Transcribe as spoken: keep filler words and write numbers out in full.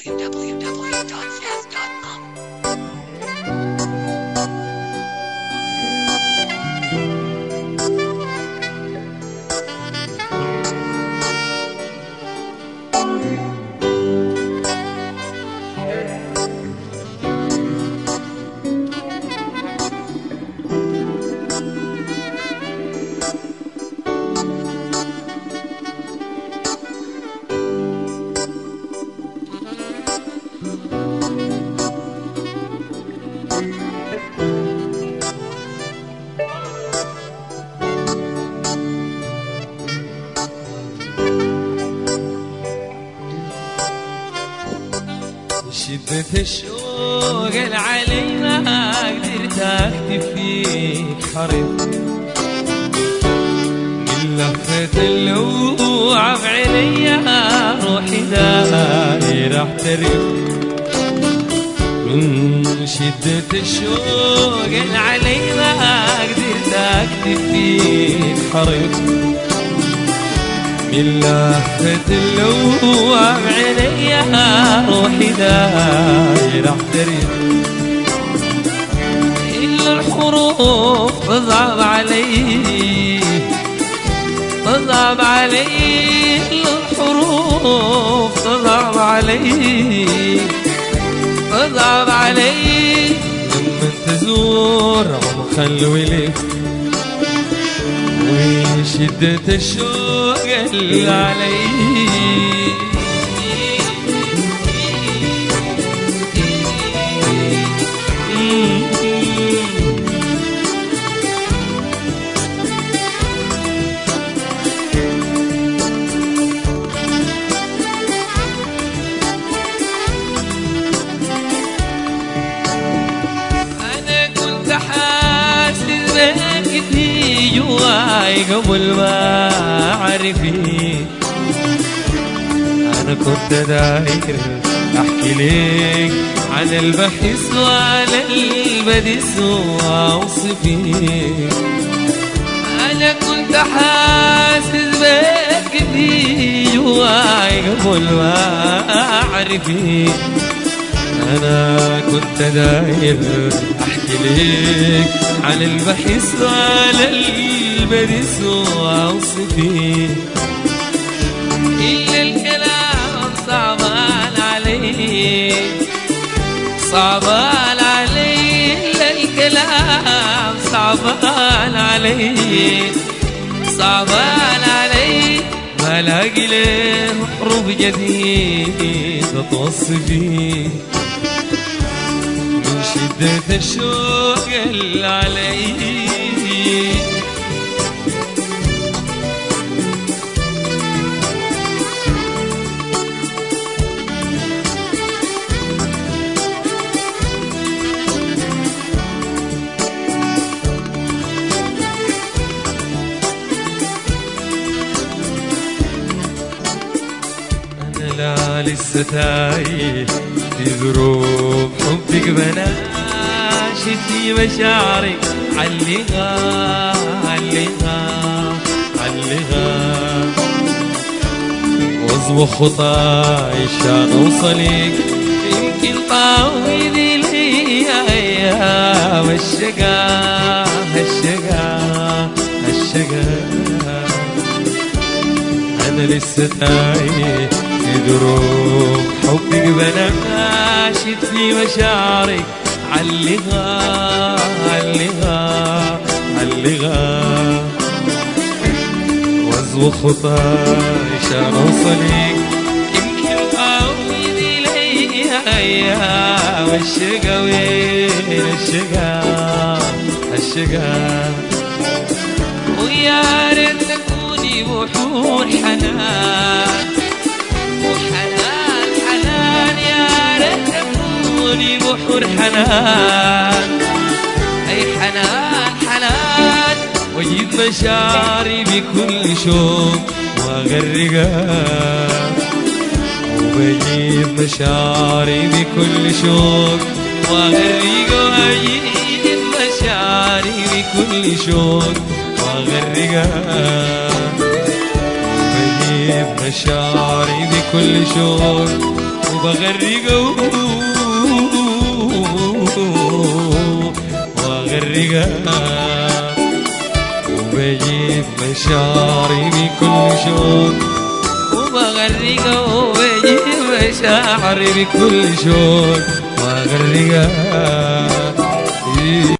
w w w dot jazz dot com. شدة الشوق العلي ما قدرت اكتب فيك حرف من لفة اللوعة بعينيا روحي داير احترف من شدة الشوق العلي ما قدرت اكتب فيك حرف من لفة اللوعة بعينيا روحي داير احترف إلا الحروف تصعب علي تصعب علي إلا الحروف تصعب علي تصعب علي لما تزور عمق الولف وشدة الشوق اللي علي أنا كنت حاسس بك في جواي قبل ما أعرفك أنا كنت داير أحكي لك عن البحث وعلى البدس وأوصفك أنا كنت حاسس بك في جواي قبل ما أعرفك أنا كنت داير أحكي لك عن البحث وعلى البدس وأوصفك إلا الكلام صعبان علي صعبان علي إلا الكلام صعبان علي صعبان علي ما لاقي له حروف جديدة توصفي من شدة الشوق اللي علي لا لسه تايه في ظروف حبك بناشد في مشاعري علقها علقها علقها واصبح خطاي عشان اوصلك يمكن طاوي ذي الايام الشقا الشقا الشقا انا لسه تايه في ظروف حبك بناشد في مشاعرك علقها علقها علقها واصبح خطاي عشان اوصلك يمكن اعود اليها والشقا وين الشقا الشقا ويا ريت تكوني بحور حنان وحنان حنان يا ريت تكوني بحور حنان اي حنان حنان واجيب مشاعري بكل شوق واغرقها وبجيب مشاعري بكل شوق واغرقها واجيب مشاعري بكل شوق واغرقها وبجيب مشاعري بكل شوق وبغرقه وأغرقها وبجيب مشاعري بكل شوق وبغرقها وبجيب مشاعري بكل شوق وأغرقها